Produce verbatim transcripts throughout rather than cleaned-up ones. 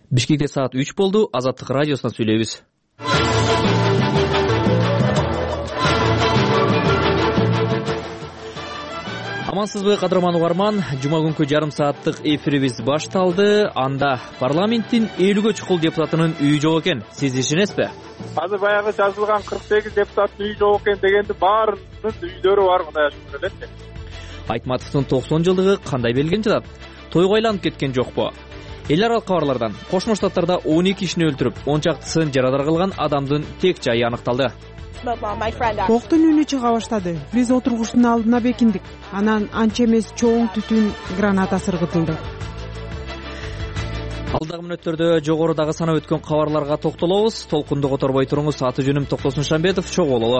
Бишкекте саат үч болду. Азаттык радиосунан сүйлөйбүз. Амансызбы, кадырман угарман. Жума күнкү жарым сааттык эфирибиз башталды. Анда парламенттин элүүгө чукул депутатынын үйү жок экен. Сиз ишенесизби? Азыр баягы жазылган кырк сегиз депутаттын үйү жок экен дегенди баарынын үйлөрү бар, Кудай шүгүр элечи. Айтматовдун токсон жылдыгы кандай белгиленип жатат? Тойго айланып кеткен жокпу? Эл аралык кабарлардан Кошмо Штаттарда он эки кишини өлтүрүп, он чактысын жарадар кылган адамдын тек жайы аныкталды. Токтун үнү чыга баштады. Биз отургучтун алдына бекиндик. Анан анча эмес чоң түтүн граната сыргытылды. Алдагы мүнөттөрдө жогорудагы санап өткөн кабарларга токтолобуз. Толкунду которбой туруңуз. Аты жөнүм Токтосун Шамбетов. Чогуу бололу.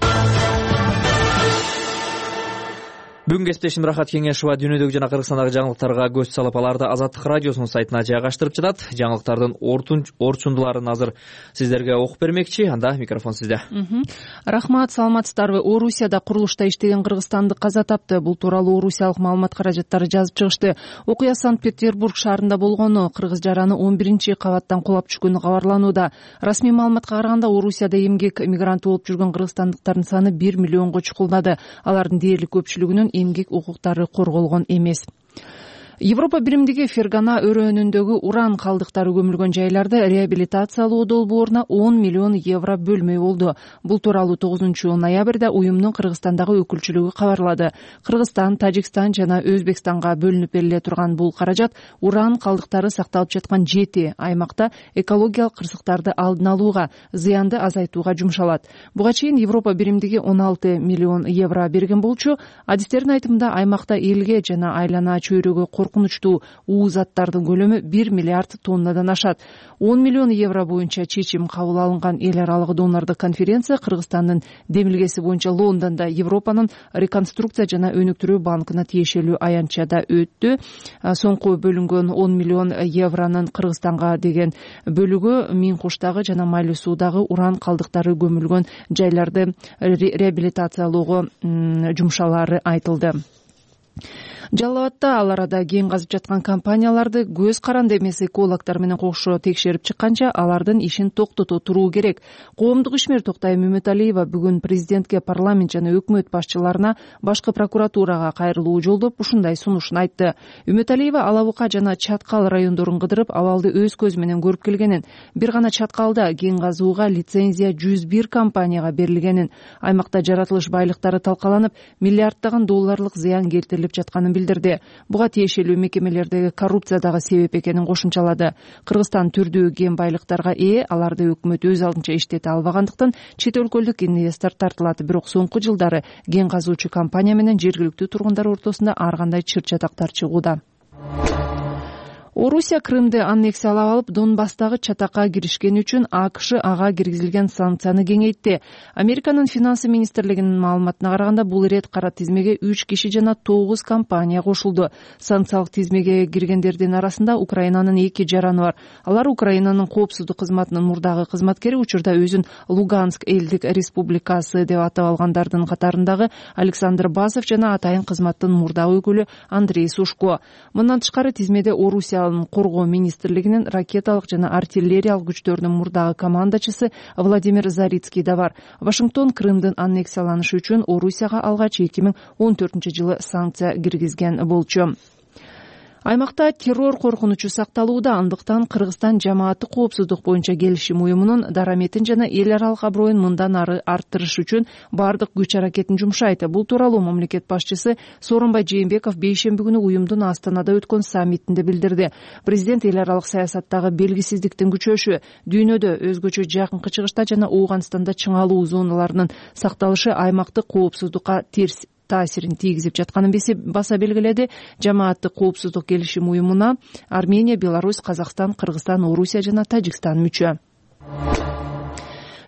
Бүгүн кесиптешим Рахат Кеңешова дүйнөдөгү жана Кыргызстандагы жаңылыктарга көз салып, аларды Азаттык радиосунун сайтына жайгаштырып жатат. Жаңылыктардын орчундуларын азыр сиздерге окуп бермекчи. Анда микрофон сизде. Рахмат, саламатсыздарбы? Орусияда курулушта иштеген кыргызстандык каза тапты. Бул тууралуу орусиялык маалымат каражаттары жазып чыгышты. Окуя Санкт-Петербург шаарында болгону, кыргыз жараны он биринчи кабаттан кулап түшкөнү кабарланууда. Расмий маалыматка караганда, Орусияда эмгек мигранты болуп жүргөн кыргызстандыктардын саны бир миллионго чукулдады. Алардын дээрлик көпчүлүгүнүн эмгек укуктары корголгон эмес. Европа биримдиги Фергана өрөөнүндөгү уран калдыктары көмүлгөн жайларды реабилитациялоо долбооруна он миллион евро бөлмөй болду. Бул тууралуу тогузунчу ноябрда уюмдун Кыргызстандагы өкүлчүлүгү кабарлады. Кыргызстан, Тажикстан жана Өзбекстанга бөлүнүп бериле турган бул каражат уран калдыктары сакталып жаткан жети аймакта экологиялык кырсыктарды алдын алууга, зыянды азайтууга жумшалат. Буга чейин Европа биримдиги он алты миллион евро берген болчу. Адистердин айтымында, аймакта элге жана айлана чөйрөгө коркунучтуу уу заттардын көлөмү бир миллиард тоннадан ашат. он миллион евро боюнча чечим кабыл алынган эл аралык донорлук конференция Кыргызстандын демилгеси боюнча Лондондо Европанын реконструкция жана өнүктүрүү банкына тиешелүү аянтчада өттү. Соңку бөлүнгөн он миллион евронун Кыргызстанга деген бөлүгү Мин-Куштагы жана Майлуу суудагы уран калдыктары көмүлгөн жайларды реабилитациялоого жумшалары айтылды. Жалал Абадта ал арада кен казып жаткан компанияларды көз каранды эмес экологдор менен кошо текшерип чыкканча алардын ишин токтото туруу керек. Коомдук ишмер Токтайым Үмүталиева бүгүн президентке, парламент жана өкмөт башчыларына, башкы прокуратурага кайрылуу жолдоп ушундай сунушун айтты. Үмүталиева Алабука жана Чаткал райондорун кыдырып, абалды өз көзү менен көрүп келгенин, бир гана Чаткалда кен казууга лицензия жүз бир компанияга берилгенин, аймакта жаратылыш байлыктары талкаланып, миллиарддаган долларлык зыян келтирилип жатканын билдирди. Буга тиешелүү мекемелердеги коррупция дагы себеп экенин кошумчалады. Кыргызстан түрдүү кен байлыктарга ээ, аларды өкмөт өз алдынча иштете албагандыктан чет өлкөлүк инвестор тартылат. Бирок соңку жылдары кен казуучу компания менен жергиликтүү тургундар ортосунда ар кандай чыр чатактар чыгууда. Орусия Крымды аннексиялап алып, Донбасстагы чатакка киришкени үчүн АКШ ага киргизилген санкцияны кеңейтти. Американын финансы министрлигинин маалыматына караганда, бул ирет кара тизмеге үч киши жана тогуз компания кошулду. Санкциялык тизмеге киргендердин арасында Украинанын эки жараны бар. Алар Украинанын коопсуздук кызматынын мурдагы кызматкери, учурда өзүн Луганск элдик республикасы деп атап алгандардын катарындагы Александр Басов жана атайын кызматтын мурдагы өкүлү Андрей Сушко. Мындан тышкары тизмеде Орусия коргоо министрлигинин ракеталык жана артиллериялык күчтөрүнүн мурдагы командачысы Владимир Зарицкий да бар. Вашингтон Крымдын аннексияланышы үчүн Орусияга алгач эки миң он төртүнчү жылы санкция киргизген болчу. Аймакта террор коркунучу сакталууда, андыктан Кыргызстан жамааттык коопсуздук боюнча келишим уюмунун дараметин жана эл аралык аброюн мындан ары арттырыш үчүн бардык күч аракетин жумшайт. Бул тууралуу мамлекет башчысы Сооронбай Жээнбеков бейшемби күнү уюмдун Астанада өткөн саммитинде билдирди. Президент эл аралык саясаттагы белгисиздиктин күчөшү, дүйнөдө өзгөчө жакынкы чыгышта жана Ооганстанда чыңалуу зоналарынын сакталышы аймактык коопсуздукка терс таасирин тийгизип жатканын баса белгиледи. Жамааттык коопсуздук келишим уюмуна Армения, Беларусь, Казакстан, Кыргызстан, Орусия жана Тажикстан мүчө.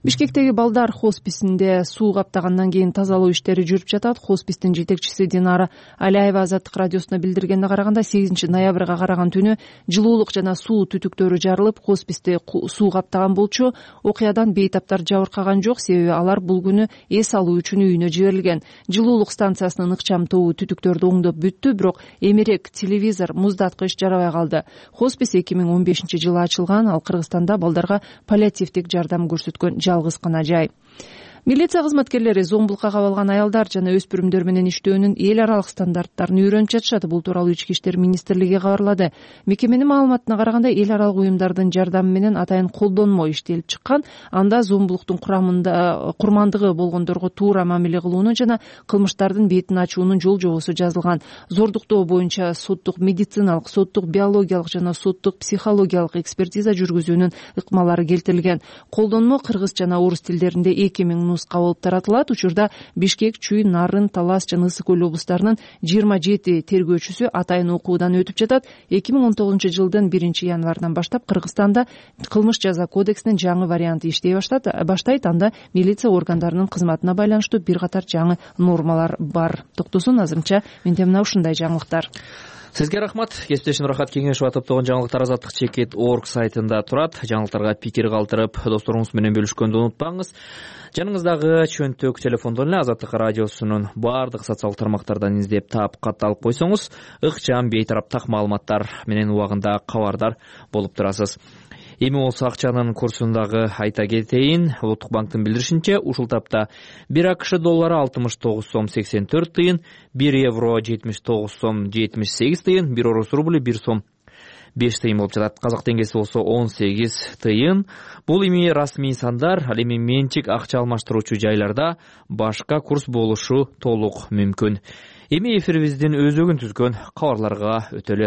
Бишкектеги балдар хосписинде суу каптагандан кийин тазалоо иштери жүрүп жатат. Хоспистин жетекчиси Динара Алиева Азаттык радиосуна билдиргенине караганда сегизинчи ноябрга караган түнү жылуулук жана суу түтүктөрү жарылып, хосписти суу каптаган болчу. Окуядан бейтаптар жабыркаган жок, себеби алар бул күнү эс алуу үчүн үйүнө жиберилген. Жылуулук станциясынын ыкчам тобу түтүктөрдү оңдоп бүттү, бирок эмерек, телевизор, муздаткыч жарабай калды. Хоспис эки миң он бешинчи жылы ачылган, ал Кыргызстанда балдарга паллиативдик жардам көрсөткөн жалгыз гана жай. Милиция кызматкерлери зомбулукка кабылган аялдар жана өспүрүмдөр менен иштөөнүн эл аралык стандарттарын үйрөнүп жатышат. Бул тууралуу Ички иштер министрлиги кабарлады. Мекеменин маалыматына караганда, эл аралык уюмдардын жардамы менен атайын колдонмо иштелип чыккан. Анда зомбулуктун курамында курмандыгы болгондорго туура мамиле кылууну жана кылмыштардын бетин ачуунун жол жобосу жазылган. Зордуктоо боюнча соттук медициналык, соттук биологиялык жана соттук психологиялык экспертиза жүргүзүүнүн ыкмалары келтирилген. Колдонмо кыргыз жана орус тилдеринде эки миң нуска болуп таратылат. Учурда Бишкек, Чүй, Нарын, Талас жана Ысык көл облустарынын жыйырма жети тергөөчүсү атайын окуудан өтүп жатат. эки миң он тогузунчу жылдын биринчи январынан баштап Кыргызстанда кылмыш жаза кодексинин жаңы варианты иштей баштайт. Анда милиция органдарынын кызматына байланыштуу бир катар жаңы нормалар бар. Токтосун азырынча менде мына ушундай жаңылыктар. Сизге рахмат. Кесиптешим Рахат Кеңешова топтогон жаңылыктар азаттык чекит точка орг сайтында турат. Жаңылыктарга пикир калтырып, досторуңуз менен бөлүшкөндү унутпаңыз. Жаныңыздагы чөнтөк телефондон эле Азаттык радиосунун баардык социалдык тармактардан издеп таап катталып койсоңуз, ыкчам бейтараптак маалыматтар менен убагында кабардар болуп турасыз. Эми болсо акчанын курсундагы айта кетейин. Улуттук банктын билдиришинче, ушул тапта бир АКШ доллары алтымыш тогуз сом сексен төрт тыйын, бир евро жетимиш тогуз сом жетимиш сегиз тыйын, бир орус рубль бир сом беш тыйын болуп жатат. Казак теңгеси болсо он сегиз тыйын. Бул эми расмий сандар, ал эми менчик акча алмаштыруучу жайларда башка курс болушу толук мүмкүн. Эми эфирибиздин өзөгүн түзгөн кабарларга өтөлү.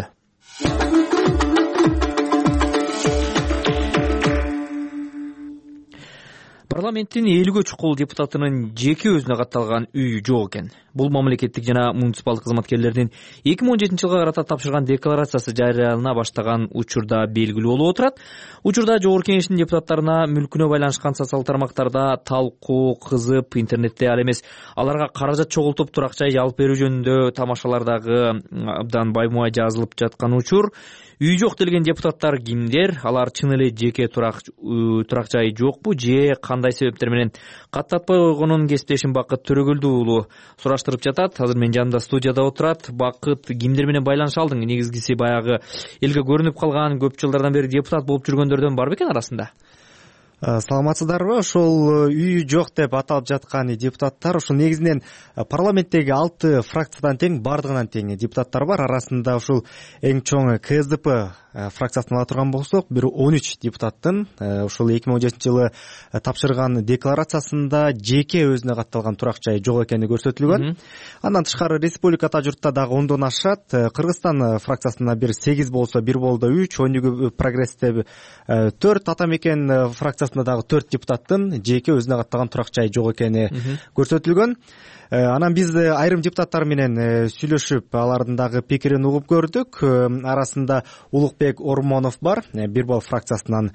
Парламенттин элүүгө чукул депутатынын жеке өзүнө катталган үй жок экен. Бул мамлекеттик жана муниципалдык кызматкерлердин эки миң он жетинчи жылга карата тапшырган декларациясы жарыялана баштаган учурда белгилүү болуп отурат. Учурда Жогорку Кеңештин депутаттарына мүлкүнө байланышкан социалдык тармактарда талкуу кызып, интернетте ал эмес аларга каражат чогултуп турак жай алып берүү жөнүндө тамашалардагы абдан баймай жазылып жаткан учур. Үй жок делген депутаттар кимдер? Алар чын эле жеке турак турак жай жокпу же кандай себептер менен каттатпай койгонун кесиптешим Бакыт Төрөгөлдү уулу сураштырып жатат. Азыр мен жанымда студияда отурат. Бакыт, кимдер менен байланыша алдың? Негизгиси баягы элге көрүнүп калган, көп жылдардан бери депутат болуп жүргөндөрдөн бар бекен арасында? Саламатсыздарбы? Ошол үй жок деп аталып жаткан депутаттар ушул негизинен парламенттеги алты фракциядан тең, бардыгынан тең депутаттар бар. Арасында ушул эң чоң КСДП фракциясын ала турган болсок, бир он үч депутаттын ушул эки миң он жетинчи жылы тапшырган декларациясында жеке өзүнө катталган турак жай жок экени көрсөтүлгөн. Андан тышкары республикада журтта дагы ондон ашат. Кыргызстан фракциясында бир сегиз болсо, бир болдо үч, Өнүгүү прогрессте төрт, Ата мекен фракциясында дагы төрт депутаттын жеке өзүнө катталган турак жай жок экени көрсөтүлгөн. Анан биз айрым депутаттар менен сүйлөшүп, алардын дагы пикирин угуп көрдүк. Арасында Улукбек Ормонов бар, бир бал фракциясынан.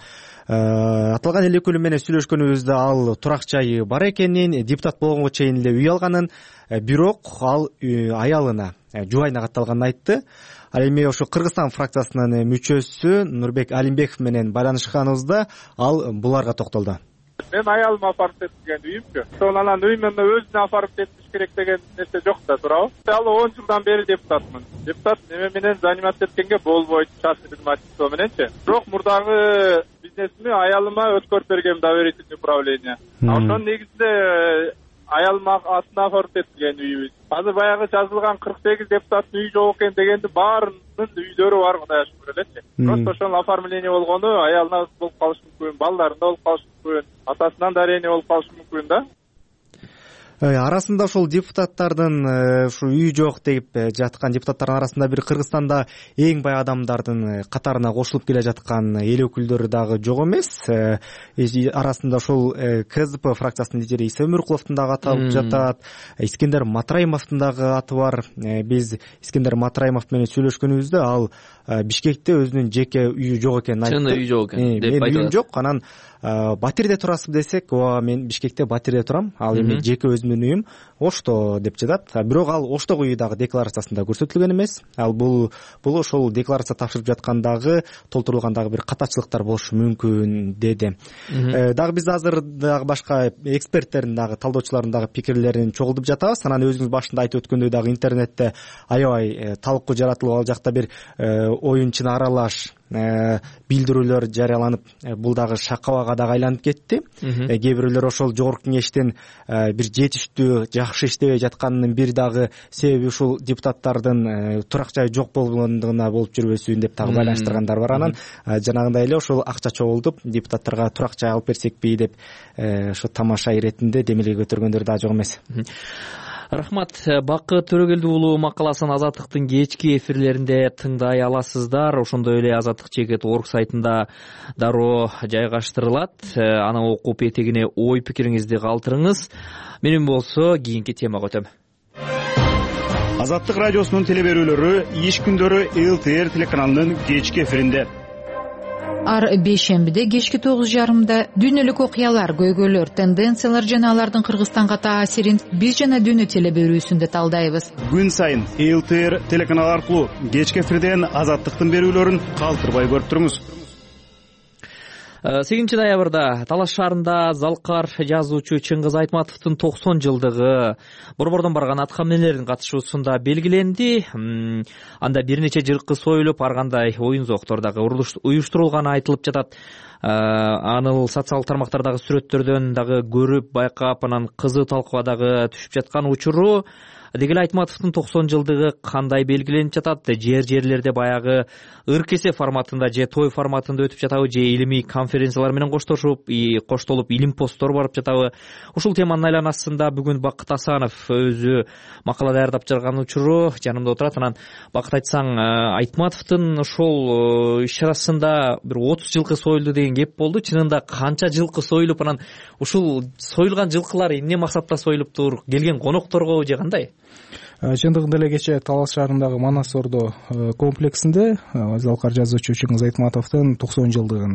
Аталган эл өкүлү менен сүйлөшкөнүбүздө ал турак жайы бар экенин, депутат болгонго чейин эле үй алганын, бирок ал аялына, жубайына катталганын айтты. Ал эми ошо Кыргызстан фракциясынын мүчөсү Нурбек Алимбеков менен байланышканыбызда ал буларга токтолду. Мен аялыма апарып берген үйүмчү. Ошол анан үйүмөн өзүнө апарып бериш керек деген нерсе жок да, туурабы? Ал он жылдан бери депутатмын. Депутат неме менен заниматься эткенге болбойт, частный предпринимательство мененчи. Бирок мурдагы бизнесими аялыма өткөрүп бергем, доверительный управление. Ошонун негизинде аялыма атына апарып берген үйүбүз. Азыр баягы жазылган кырк сегиз депутаттын үй жок экен дегенди баарынын үйлөрү бар, Кудайга шүкүр элечи. Просто ошол оформление болгону аялына болуп калышы мүмкүн, балдарында болуп калышы мүмкүн, атасынан дарение болуп калышы мүмкүн да. Арасында ошол депутаттардын ушу үй жок деп жаткан депутаттардын арасында бир Кыргызстанда эң бай адамдардын катарына кошулуп келе жаткан эл өкүлдөрү дагы жок эмес. Арасында ошол КСДП фракциясынын лидери Иса Өмүркуловдун дагы аты алып жатат. Искендер Матраимовдун дагы аты бар. Биз Искендер Матраимов менен сүйлөшкөнүбүздө ал Бишкекте өзүнүн жеке үйү жок экенин айтты. Чын үй жок экен деп айтты. айтылат. Үйүм жок, анан Батирде турасызбы десек, ооба мен Бишкекте Батирде турам, ал эми жеке өзүмдүн үйүм Ошто деп жатат. Бирок ал Оштогу үй дагы декларациясында көрсөтүлгөн эмес. Ал бул бул ошол декларация тапшырып жаткандагы толтурулгандагы бир катачылыктар болушу мүмкүн деди. Дагы биз азыр дагы башка эксперттердин дагы талдоочулардын дагы пикирлерин чогултуп жатабыз. Анан өзүңүз башында айтып өткөндөй дагы интернетте аябай талкуу жаратылып, ал жакта бир оюнчуна аралаш билдирүүлөр жарыяланып, бул дагы шакабага дагы айланып кетти. Кээ бирөөлөр ошол жогорку кеңештин бир жетиштүү, жакшы иштебей жатканынын бир дагы себеби ушул депутаттардын турак жайы жок болгондугуна болуп жүрбөсүн деп дагы байланыштыргандар бар. Анан жанагындай эле ошол акча чогултуп, депутаттарга турак жай алып берсекпи деп ошо тамаша иретинде демилге көтөргөндөр да жок эмес. Рахмат. Бакыт Төрөгелди уулу макаласын Азаттыктын кечки эфирлеринде тыңдай аласыздар. Ошондой эле Азаттык чекит орг сайтында дароо жайгаштырылат. Аны окуп этегине ой пикириңизди калтырыңыз. Менин болсо кийинки темага өтөм. Азаттык радиосунун телеберүүлөрү иш күндөрү эл ти эр телеканалынын кечки эфиринде. Ар бейшембиде кечки тогуз жарымда дүйнөлүк окуялар, көйгөйлөр, тенденциялар жана алардын Кыргызстанга таасирин биз жана дүйнө телеберүүсүндө талдайбыз. Күн сайын эл ти эр телеканалы аркылуу кечки эфирден Азаттыктын берүүлөрүн калтырбай көрүп туруңуз. сегизинчи ноябрда Талаш шаарында залкар жазуучу Чыңгыз Айтматовдун токсон жылдыгы борбордон барган аткаминелердин катышуусунда белгиленди. Анда бир нече жылкы союлуп, ар кандай оюн зоктор дагы уюштурулганы айтылып жатат. Аны социалдык тармактардагы сүрөттөрдөн дагы көрүп, байкап, анан кызуу талкууга дагы түшүп жаткан учуру. Деги эле Айтматовдун токсон жылдыгы кандай белгиленип жатат? Жер жерлерде баягы ыр-кесе форматында же той форматында өтүп жатабы, же илимий конференциялар менен коштошуп, коштолуп илим посттор барып жатабы? Ушул теманын айланасында бүгүн Бакыт Асанов өзү макала даярдап чыгарган учуру жанымда отурат. Анан Бакыт, айтсаң, Айтматовдун ошол иш чарасында бир отуз жылкы союлду деген кеп болду. Чынында канча жылкы союлуп, анан ушул союлган жылкылар эмне максатта союлуптур? Келген конокторго же кандай? Чындыгында эле кечээ Талас шаарындагы Манас Ордо комплексинде залкар жазуучу Чыңгыз Айтматовдун токсон жылдыгын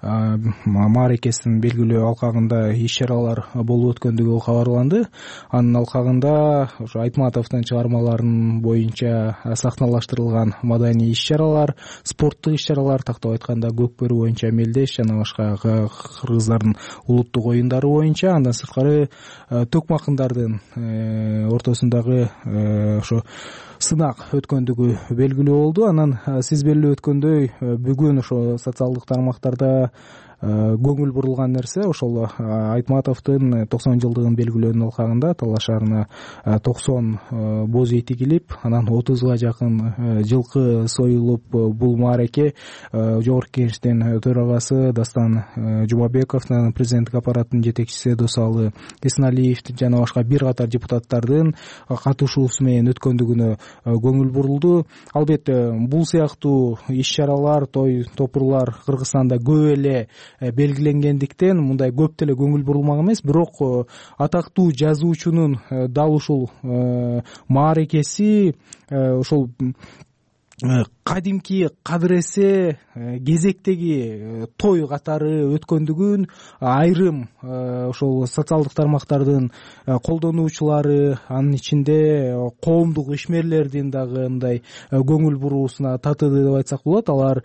мааракесин белгилөө алкагында иш чаралар болуп өткөндүгү кабарланды. Анын алкагында ошо Айтматовдун чыгармаларынын боюнча сахналаштырылган маданий иш чаралар, спорттук иш чаралар, тактап айтканда көкбөрү боюнча мелдеш жана башка кыргыздардын улуттук оюндары боюнча, андан сырткары төкмакындардын ортосундагы ошо сынак өткөндүгү белгилүү болду. Анан сиз белгилеп өткөндөй бүгүн ошо социалдык тармактарда көңүл бурулган нерсе ошол Айтматовдун токсон жылдыгын белгилөөнүн алкагында Талаш шаарына токсон боз ий тигилип, анан отузга жакын жылкы союлуп, бул маареке жогорку кеңештин төрагасы Дастан Жумабековдун, президенттик аппараттын жетекчиси Досалы Эсналиев жана башка бир катар депутаттардын катышуусу менен өткөндүгүнө көңүл бурулду. Албетте бул сыяктуу иш чаралар, той топурлар Кыргызстанда көп эле белгиленгендиктен мындай көп деле көңүл бурулмак эмес. Бирок атактуу жазуучунун дал ушул мааракеси ошол кадимки кадыр эсе кезектеги той катары өткөндүгүн айрым ошол социалдык тармактардын колдонуучулары, анын ичинде коомдук ишмерлердин дагы мындай көңүл буруусуна татыды деп айтсак болот. Алар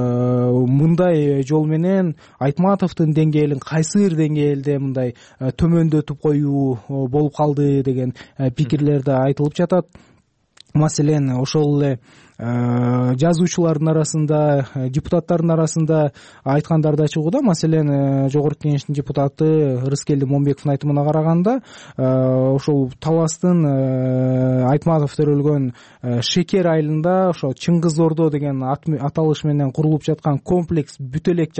мындай жол менен Айтматовдун деңгээлин кайсыр деңгээлде мындай төмөндөтүп коюу болуп калды деген пикирлер да айтылып жатат. Маселен, ошол эле жазуучулардын арасында, депутаттардын арасында айткандар да чыгууда. Маселен, жогорку кеңештин депутаты Рыскелди Момбековдун айтымына караганда, ошол Таластын Айтматов төрөлгөн Шекер айылында ошо Чыңгыз Ордо деген аталыш менен курулуп жаткан комплекс бүт элек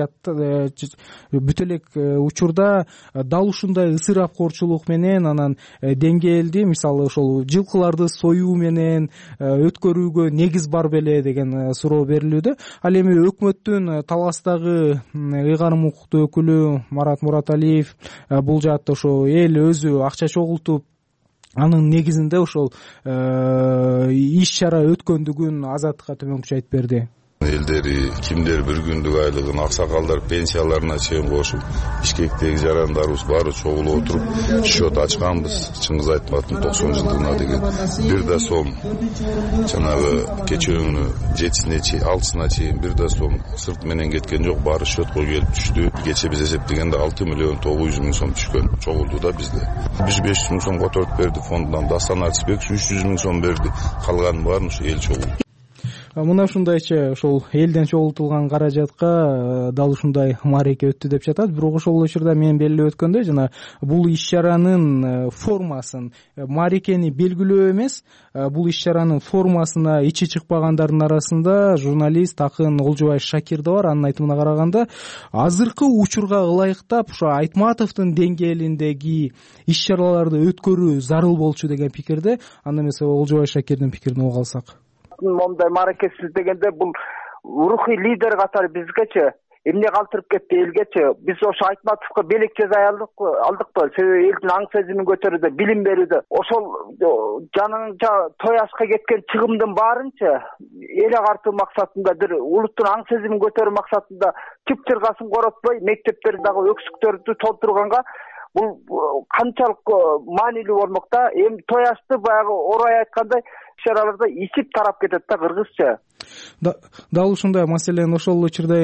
бүт элек учурда дал ушундай ысырапкорчулук менен, анан деңгээлди, мисалы ошол жылкыларды союу менен өткөрүүгө негиз бар беле деген суроо берилүүдө. Ал эми өкмөттүн Таластагы ыйгарым укуктуу өкүлү Марат Мураталиев бул жаатта ошо эл өзү акча чогултуп, анын негизинде ошол иш чара өткөндүгүн Азаттыкка төмөнкүчө айтып берди. элдери кимдер бир күндүк айлыгын, аксакалдар пенсияларына чейин кошуп, Бишкектеги жарандарыбыз баары чогулуп отуруп счет ачканбыз. Чыңгыз Айтматовдун токсон жылдыгына деген бир да сом жанагы кечөөңүнү жетисине чейин, алтысына чейин бир да сом сырт менен кеткен жок, баары счетко келип түштү. Кече биз эсептегенде алты миллион тогуз жүз миң сом түшкөн, чогулду да bizde. Биз беш жүз миң сом которуп берди фондунан, Дастан Арсбек үч жүз миң сом берди. Калганын баарын ушу эл чогулду. Мына ушундайча ошол элден чогултулган каражатка дал ушундай маареке өттү деп жатат. Бирок ошол учурда мен белгилеп өткөндөй, жана бул иш-чаранын формасын, маарекени белгилөө эмес, бул иш-чаранын формасына ичи чыкпагандардын арасында журналист Акын Олжобай Шакир да бар. Анын айтымына караганда, азыркы учурга ылайыктап ошо Айтматовдун деңгээлиндеги иш-чараларды өткөрүү зарыл болчу деген пикирде. Анда эмесе Олжобай Шакирдин пикирин угуп алсак. Момдай мааракесиз дегенде бул рухий лидер катары бизгечи эмне калтырып кетти элгечи. Биз ошо Айтматовго белек жаза алдыкпы, себеби элдин аң сезимин көтөрүүдө, билим берүүдө. Ошол жаныңча той ашка кеткен чыгымдын баарынча эл агартуу максатында, бир улуттун аң сезимин көтөрүү максатында түп чыргасын коротпой, мектептерди дагы өксүктөрдү толтурганга бул канчалык маанилүү болмок да. Эми той ашты баягы орой айткандай иш-чараларда ичип тарап кетет да кыргызча. Дал ушундай, маселен ошол учурда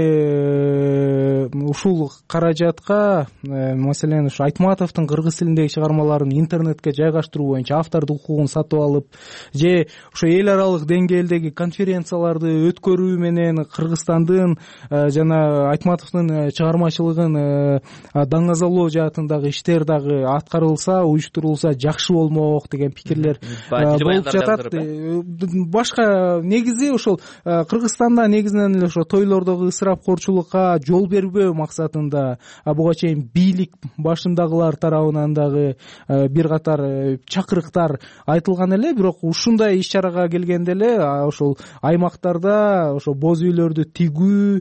ушул каражатка, маселен ушу Айтматовдун кыргыз тилиндеги чыгармаларын интернетке жайгаштыруу боюнча автордук укугун сатып алып, же ошо эл аралык деңгээлдеги конференцияларды өткөрүү менен Кыргызстандын жана Айтматовдун чыгармачылыгын даңазалоо жаатындагы иштер дагы аткарылса, уюштурулса жакшы болмок деген пикирлер болуп жатат. Башка негизи ошол Кыргызстанда негизинен эле ошо тойлордогу ысырапкорчулукка жол бербөө максатында буга чейин бийлик башындагылар тарабынан дагы бир катар чакырыктар айтылган эле. Бирок ушундай иш-чарага келгенде эле ошол аймактарда ошо боз үйлөрдү тигүү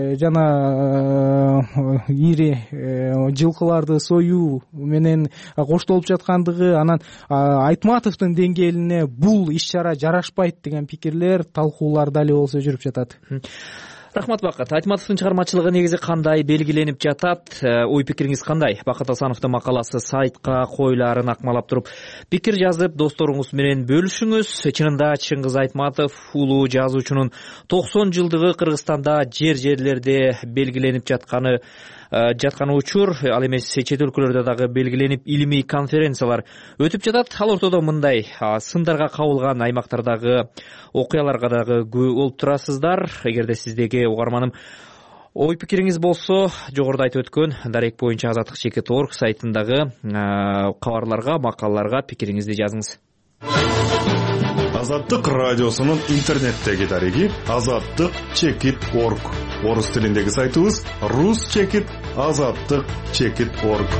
жана ири жылкыларды союу менен коштолуп жаткандыгы, анан Айтматовдун деңгээлине бул иш-чара жарашпайт деген пикирлер, талкуулар дали болсо жүрүп жатат. Рахмат Бакат. Айтматовдун чыгармачылыгы негизи кандай белгиленип жатат? Ой пикириңиз кандай? Бакат Асановдун макаласы сайтка койларын акмалап туруп пикир жазып, досторуңуз менен бөлүшүңүз. Чынында Чыңгыз Айтматов улуу жазуучунун токсон жылдыгы Кыргызстанда жер-жерлерде белгиленип жатканы жаткан учур, ал эмес чет өлкөлөрдө дагы белгиленип илимий конференциялар өтүп жатат. Ал ортодо мындай сындарга кабылган аймактардагы окуяларга дагы күбө болуп турасыздар. Эгерде сиздеги угарманым ой пикириңиз болсо, жогоруда айтып өткөн дарек боюнча азаттык чекит точка орг сайтындагы кабарларга, макалаларга пикириңизди жазыңыз. Азаттык радиосунун интернеттеги дареги азаттык чекит точка орг. Орус тилиндеги сайтыбыз рус чекит азаттык чекит точка орг.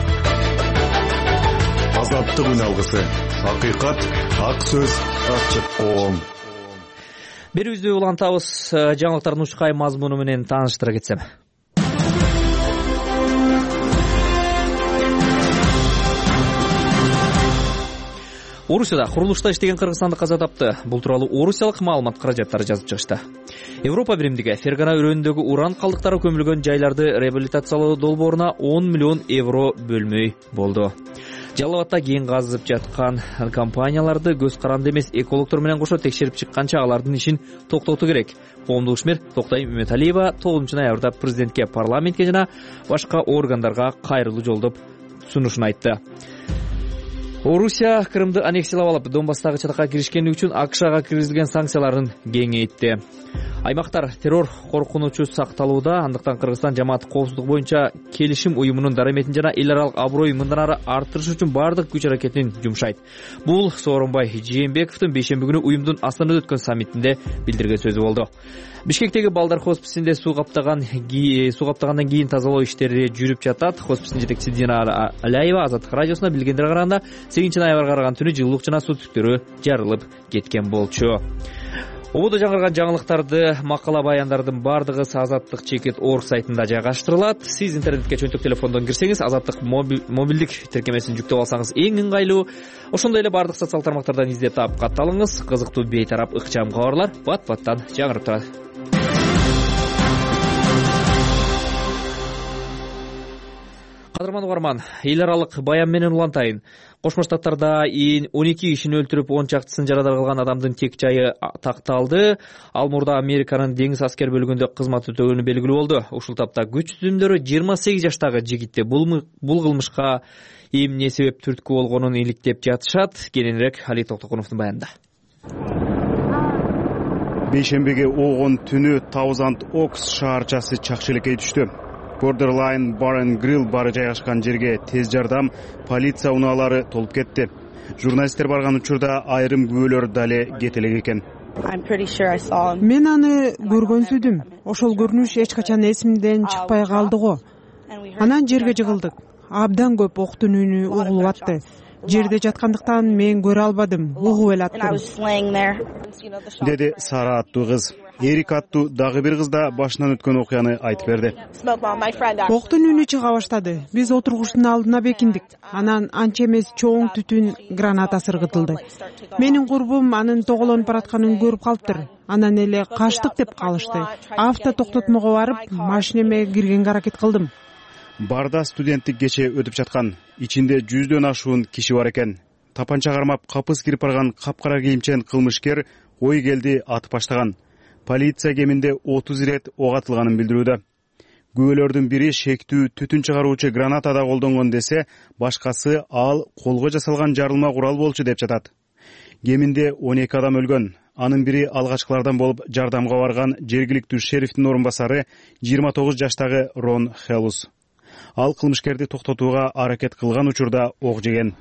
Азаттык үн алгысы, акыйкат, ак сөз, ачык коом. Берүүбүздү улантабыз, жаңылыктардын ушкай мазмуну менен тааныштыра кетсем. Орусияда курулушта иштеген кыргызстандык каза тапты. Бул тууралуу орусиялык маалымат каражаттары жазып чыгышты. Европа биримдиги Фергана өрөөнүндөгү уран калдыктары көмүлгөн жайларды реабилитациялоо долбооруна он миллион евро бөлмөй болду. Жалал Абадта кийин казып жаткан компанияларды көз каранды эмес экологдор менен кошо текшерип чыкканча алардын ишин токтотуу керек. Коомдук ишмер Токтой Үмөталиева тогузунчу ноябрда президентке, парламентке жана башка органдарга кайрылуу жолдоп сунушун айтты. Орусия Крымды аннексиялап алып, Донбасстагы чатакка киришкендиги үчүн АКШга киргизилген санкцияларын кеңейтти. Аймактар террор коркунучу сакталууда, андыктан Кыргызстан жамаат коопсуздук боюнча келишим уюмунун дараметин жана эл аралык аброй мындан ары арттырыш үчүн бардык күч аракетин жумшайт. Бул Сооронбай Жээнбековдун бейшемби күнү уюмдун Астанада өткөн саммитинде билдирген сөзү болду. Бишкектеги балдар хосписинде суу каптаган суу каптагандан кийин тазалоо иштери жүрүп жатат. Хоспистин жетекчиси Динара Аляева Азаттык радиосуна билгендерге караганда сегизинчи ноябрга караган түнү жылуулук жана суу түтүктөрү жарылып кеткен болчу. Ободо жаңырган жаңылыктарды, макала баяндардын бардыгы азаттык чекит точка орг сайтында жайгаштырылат. Сиз интернетке чөнтөк телефондон кирсеңиз, азаттык мобилдик тиркемесин жүктөп алсаңыз эң ыңгайлуу. Ошондой эле бардык социалдык тармактардан издеп таап катталыңыз. Кызыктуу бейтарап ыкчам кабарлар бат-баттан жаңырып турат. кадырман угарман, эл аралык баян менен улантайын. Кошмо Штаттарда он эки кишини өлтүрүп, он чактысын жарадар кылган адамдын тек жайы такталды. Ал мурда Американын деңиз аскер бөлүгүндө кызмат өтөгөнү белгилүү болду. Ушул тапта күч түзүмдөрү жыйырма сегиз жаштагы жигитти бул кылмышка эмне себеп түрткү болгонун иликтеп жатышат. Кененирээк Али Токтокуновдун баянында. Бейшембеге огон түнү Thousand Oaks шаарчасы чакчелекке түштү. Borderline Bar and Grill бары жайгашкан жерге тез жардам, полиция унаалары толуп кетти. Журналисттер барган учурда айрым күбөлөр дале кетелек экен. Мен аны көргөнсүдүм. Ошол көрүнүш эч качан эсимден чыкпай калды го. Анан жерге жыгылдык. Абдан көп октун үнү угулуп атты. Жерде жаткандыктан мен көрө албадым, угуп эле аттым. Деди Сара аттуу кыз. Эрик аттуу дагы бир кыз да башынан өткөн окуяны айтып берди. Октун үнү чыга баштады. Биз отургучтун алдына бекиндик. Анан анча эмес чоң түтүн граната сыргытылды. Менин курбум анын тоголонуп баратканын көрүп калыптыр. Анан эле качтык деп калышты. Авто токтотмого барып, машинеме киргенге аракет кылдым. Барда студенттик кече өтүп жаткан. Ичинде жүздөн ашуун киши бар экен. Тапанча кармап капыс кирип барган капкара кийимчен кылмышкер ой келди атып баштаган. Полиция кеминде отуз ирет ок атылганын билдирүүдө. Күбөлөрдүн бири шектүү түтүн чыгаруучу гранатада колдонгон десе, башкасы ал колго жасалган жарылма курал болчу деп жатат. Кеминде он эки адам өлгөн. Анын бири алгачкылардан болуп жардамга барган жергиликтүү шерифтин орун басары жыйырма тогуз жаштагы Рон Хелус. Ал кылмышкерди токтотууга аракет кылган учурда ок жеген.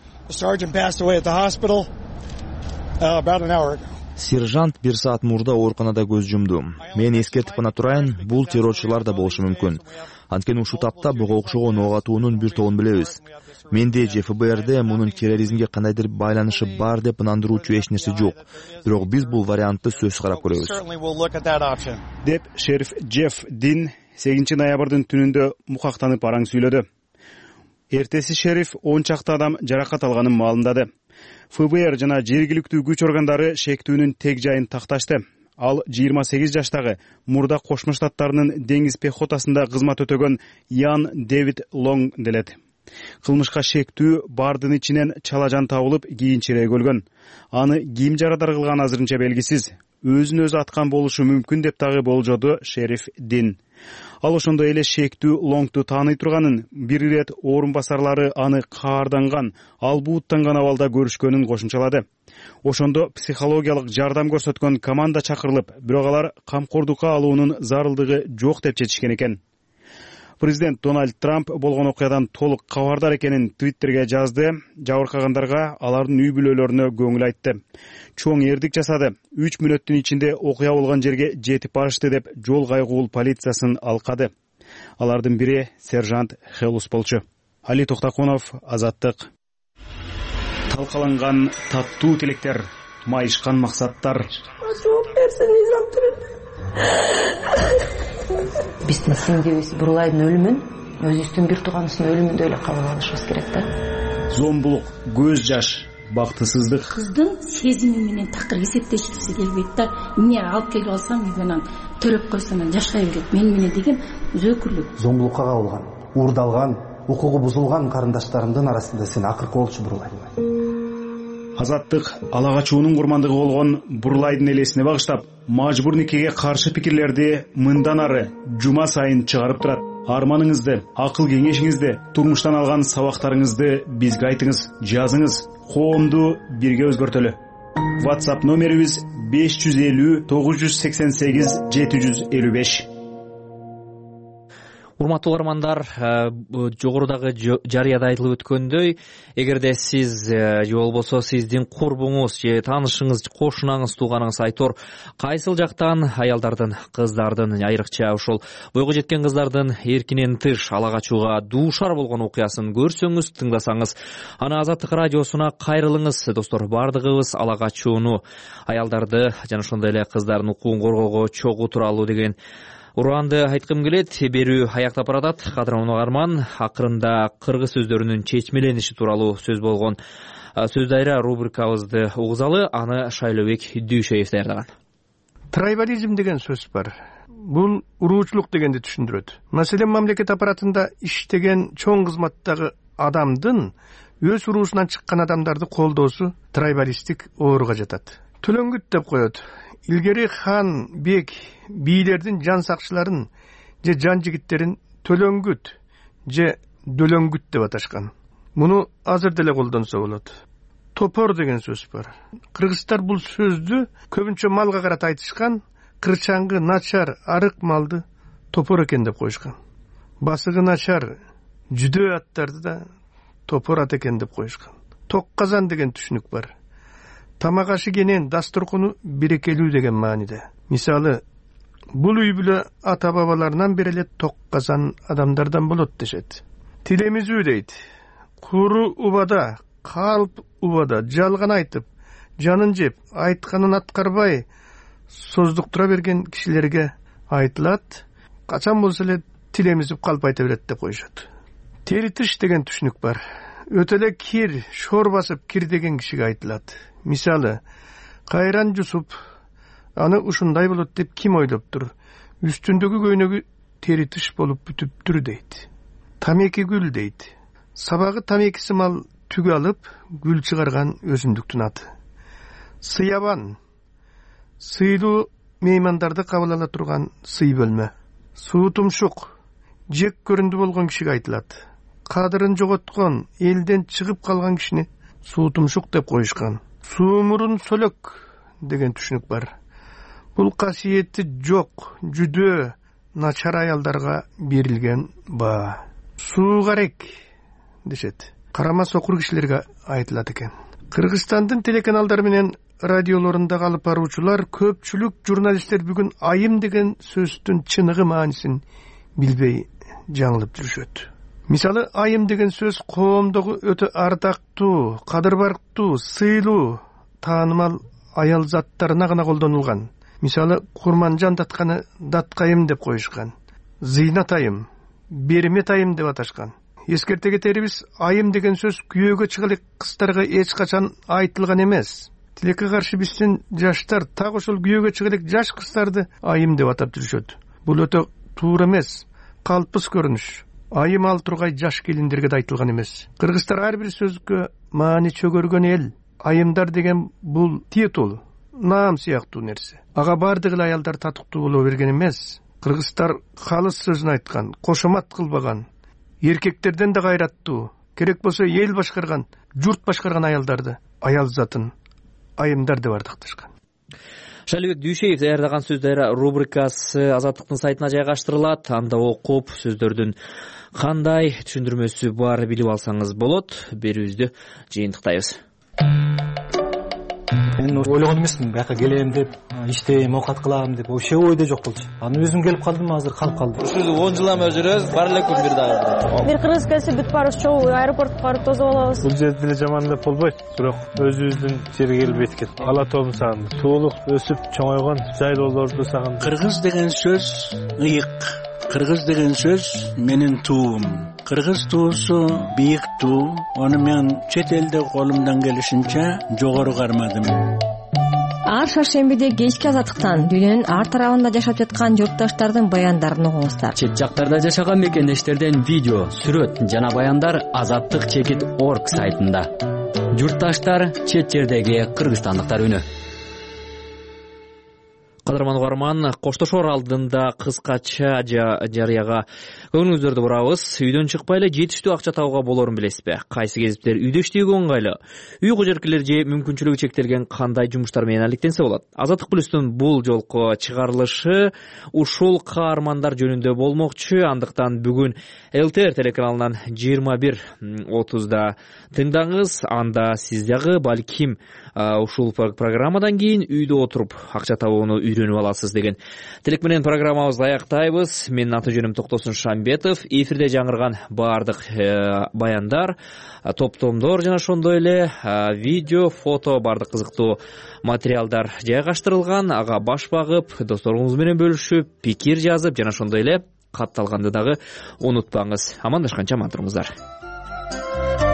Сержант бир саат мурда ооруканада көз жумду. Мен эскертип гана турайын, бул террорчулар да болушу мүмкүн. Анткени ушул тапта буга окшогон ок атуунун бир тобун билебиз. Менде же эф бэ эрде мунун терроризмге кандайдыр байланышы бар деп ынандыруучу эч нерсе жок. Бирок биз бул вариантты сөзсүз карап көрөбүз. Деп шериф Джефф Дин сегизинчи ноябрдын түнүндө мукактанып араң сүйлөдү. Эртеси шериф он чакты адам жаракат алганын маалымдады. эф бэ эр жана жергиликтүү күч органдары шектүүнүн тег жайын такташты. Ал жыйырма сегиз жаштагы мурда Кошмо Штаттарынын деңиз пехотасында кызмат өтөгөн Ян Дэвид Лонг делет. Кылмышка шектүү бардын ичинен чала жан табылып, кийинчерээк өлгөн. Аны ким жарадар кылган азырынча белгисиз. Өзүн өзү аткан болушу мүмкүн деп дагы болжоду шериф Дин. Ал ошондой эле шектүү Лонгту тааный турганын, бир ирет орун басарлары аны каарданган, ал бууттанган абалда көрүшкөнүн кошумчалады. Ошондо психологиялык жардам көрсөткөн команда чакырылып, бирок алар камкордукка алуунун зарылдыгы жок деп чечишкен экен. Президент Дональд Трамп болгон окуядан толук кабардар экенин Твиттерге жазды. Жабыркагандарга алардын үй бүлөлөрүнө көңүл айтты. Чоң эрдик жасады. үч мүнөттүн ичинде окуя болгон жерге жетип барышты деп жол кайгуул полициясын алкады. Алардын бири сержант Хелус болчу. Али Токтокунов, Азаттык. Талкаланган таттуу тилектер, майышкан максаттар. Биздин сиңдибиз Бурлайдын өлүмүн өзүбүздүн бир тууганыбыздын өлүмүндөй эле кабыл алышыбыз керек да. Зомбулук, көз жаш, бактысыздык. Кыздын сезими менен такыр эсептешкиси келбейт да. Эмне алып келип алсам үйдөн төрөп койсом жашай берет мени менен деген зөөкүрлүк. Зомбулукка кабылган, уурдалган, укугу бузулган карындаштарымдын арасында сен акыркы болчу Бурлайдын. Азаттык ала качуунун курмандыгы болгон Бурлайдын элесине багыштап, мажбур никеге каршы пикирлерди мындан ары жума сайын чыгарып турат. Арманыңызды, акыл кеңешиңизди, турмуштан алган сабактарыңызды бизге айтыңыз, жазыңыз. Коомду бирге өзгөртөлү. WhatsApp номерибиз беш жүз элүү тогуз жүз сексен сегиз жети жүз элүү беш. Урматтуу угармандар, жогорудагы жарыяда айтылып өткөндөй, эгерде сиз же болбосо сиздин курбуңуз же таанышыңыз, кошунаңыз, тууганыңыз айтор кайсыл жактан аялдардын, кыздардын, айрыкча ушул бойго жеткен кыздардын эркинен тыш ала качууга дуушар болгон окуясын көрсөңүз, тыңдасаңыз, аны Азаттык радиосуна кайрылыңыз. Достор, бардыгыбыз ала качууну, аялдарды жана ошондой эле кыздардын укугун коргоого чогуу туралуу деген ураанды айткым келет. Берүү аяктап баратат. Кадырман угарман, акырында кыргыз сөздөрүнүн чечмелениши тууралуу сөз болгон сөз дайра рубрикабызды угузалы. Аны Шайлообек Дүйшеев даярдаган. трайбализм деген сөз бар. Бул уруучулук дегенди түшүндүрөт. Маселен, мамлекет аппаратында иштеген чоң кызматтагы адамдын өз уруусунан чыккан адамдарды колдоосу трайбалистик ооруга жатат. Төлөңгүт деп коет. Илгери хан, бек, бийлердин жан сакчыларын же жан жигиттерин төлөңгүт же дөлөңгүт деп аташкан. Муну азыр деле колдонсо болот. Топор деген сөз бар. Кыргыздар бул сөздү көбүнчө малга карата айтышкан. Кырчаңгы, начар, арык малды топор экен деп коюшкан. Басыгы начар, жүдө аттарды да топор ат экен деп коюшкан. Ток казан деген түшүнүк бар. Тамак ашы кенен дасторкону берекелүү деген мааниде. Мисалы, бул үй бүлө ата бабаларынан бери эле ток казан адамдардан болот дешет. Тилемизүү дейт. Куру убада, калп убада жалган айтып, жанын жеп, айтканын аткарбай создуктура берген кишилерге айтылат. Качан болсо эле тилемизип калп айта берет деп коюшат. Теритиш деген түшүнүк бар. Өтө эле кир, шор басып кир деген кишиге айтылат. Мисалы, кайран жусуп, аны ушундай болот деп ким ойлоптур? Үстүндөгү көйнөгү теритиш болуп бүтүптүр дейт. Тамеки гүл дейт. Сабагы тамекиси мал түгө алып, гүл чыгарган өсүмдүктүн аты. Сыябан, сыйлуу меймандарды кабыл ала турган сый бөлмө. Суу тумшук, жек көрүндү болгон кишиге айтылат. Кадырын жоготкон, элден чыгып калган кишини суу тумшук деп коюшкан. Суу мурун сөлөк деген түшүнүк бар. Бул касиети жок, жүдөө, начар аялдарга берилген баа. Суугарек дешет. Карама сокур кишилерге айтылат экен. Кыргызстандын телеканалдары менен радиолорунда алып баруучулар, көпчүлүк журналисттер бүгүн айым деген сөздүн чыныгы маанисин билбей жаңылып жүрүшөт. Мисалы, айым деген сөз коомдогу өтө ардактуу, кадыр барктуу, сыйлуу, таанымал аял заттарына гана колдонулган. Мисалы, Курманжан датканы даткайым деп коюшкан. Зыйнат айым, бермет айым деп аташкан. Эскерте кетерибиз, айым деген сөз күйөөгө чыгылык кыздарга эч качан айтылган эмес. Тилекке каршы биздин жаштар так ошол күйөөгө чыгылык жаш кыздарды айым деп атап жүрүшөт. Бул өтө туура эмес, калпыс көрүнүш. Айым ал тургай жаш келиндерге да айтылган эмес. Кыргыздар ар бир сөзгө маани чөгөргөн эл. Айымдар деген бул титул, наам сыяктуу нерсе. Ага бардык эле аялдар татыктуу боло берген эмес. Кыргыздар калыс сөзүн айткан, кошомат кылбаган, эркектерден да кайраттуу, керек болсо эл башкарган, журт башкарган аялдарды аял затын айымдар деп ардакташкан. Шалибек Дүйшеев даярдаган сөздөр рубрикасы Азаттыктын сайтына жайгаштырылат. Анда окуп сөздөрдүн кандай түшүндүрмөсү бар билип алсаңыз болот. Берүүбүздү жыйынтыктайбыз. Мен ойлогон эмесмин, бияка келем деп, иштейм, оокат кылам деп, вообще ойдо жок болчу. Аны өзүм келип калдым, азыр калып калдым. Ушул он жылдан бери жүрөбүз, бар эле күн бир дагы. Бир кыргыз келсе бүт барыбыз чогуу аэропортко барып тосуп алабыз. Бул жерде деле жаман деп болбойт, бирок өзүбүздүн жерге келип эткет. Ала тообун сагындым. Туулук, өсүп чоңойгон жайлоолорду сагындым. Кыргыз деген сөз ыйык. Кыргыз деген сөз менин туум. Кыргыз туусу бийик туу. Аны мен чет элде колумдан келишинче жогору кармадым. Ар шаршембиде кечки Азаттыктан дүйнөнүн ар тарабында жашап жаткан журтташтардын баяндарын угуңуздар. Чет жактарда жашаган мекендештерден видео, сүрөт жана баяндар азаттык чекит орг сайтында. Журтташтар, чет жердеги кыргызстандыктар үнү. Кадырман угарман, коштошор алдында кыскача жарыяга көңүлүңүздөрдү бурабыз. Үйдөн чыкпай эле жетиштүү акча табууга болорун билесизби? Кайсы кесиптер үйдө иштөөгө ыңгайлуу? Үй кожоркелер же мүмкүнчүлүгү чектелген кандай жумуштар менен алектенсе болот? Азаттык плюстун бул жолку чыгарылышы ушул каармандар жөнүндө болмокчу. Андыктан бүгүн эл тэ эр телеканалынан жыйырма бир отузда тыңдаңыз. Анда сиз дагы балким ушул программадан кийин үйдө отуруп акча табууну үйрөнүп аласыз деген тилек менен программабызды аяктайбыз. Менин аты жөнүм Токтосун Шамбетов. Эфирде жаңырган баардык баяндар, топтомдор жана ошондой эле видео, фото, баардык кызыктуу материалдар жайгаштырылган. Ага баш багып, досторуңуз менен бөлүшүп, пикир жазып жана ошондой эле катталганды дагы унутпаңыз. Амандашканча аман туруңуздар.